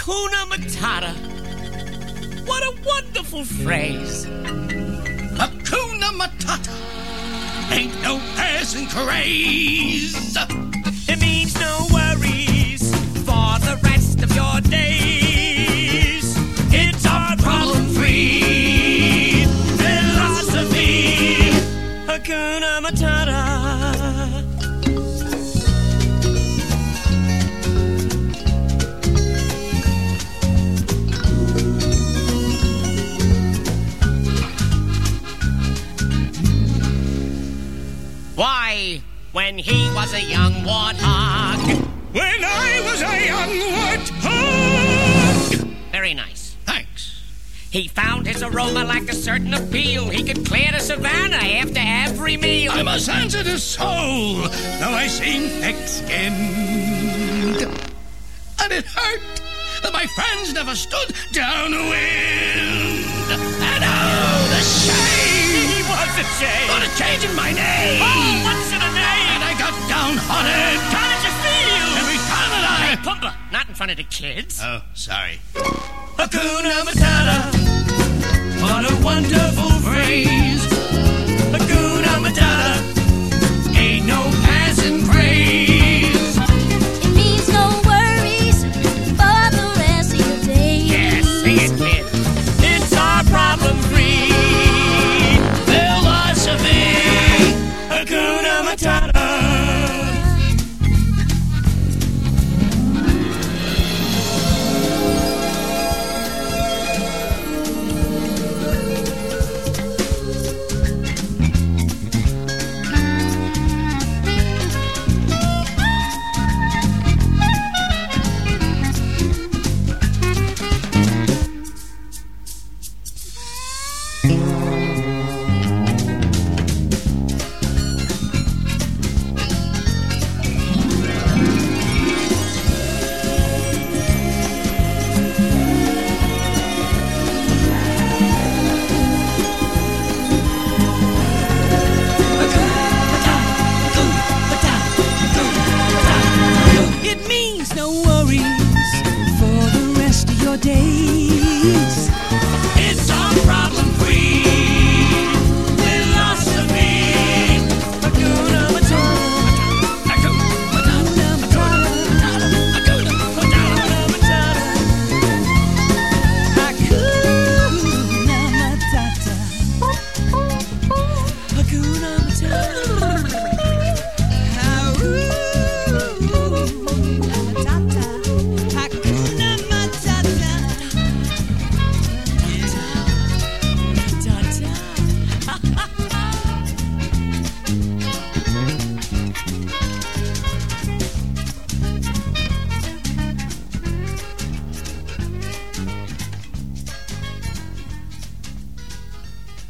Hakuna Matata. What a wonderful phrase. Hakuna Matata. Ain't no passing craze. It means no worries for the rest of your days. It's a problem-free philosophy. Hakuna Matata. Why, when he was a young warthog. When I was a young warthog. Very nice. Thanks. He found his aroma like a certain appeal. He could clear the savannah after every meal. I'm a sensitive soul, though I seem thick-skinned. And it hurt that my friends never stood downwind. And oh, the shame! He was ashamed. For the change in my name. Oh, what's in a name? And I got downhearted. How did you feel? Every time that Hey, Pumbaa, not in front of the kids. Oh, sorry. Hakuna Matata. What a wonderful phrase.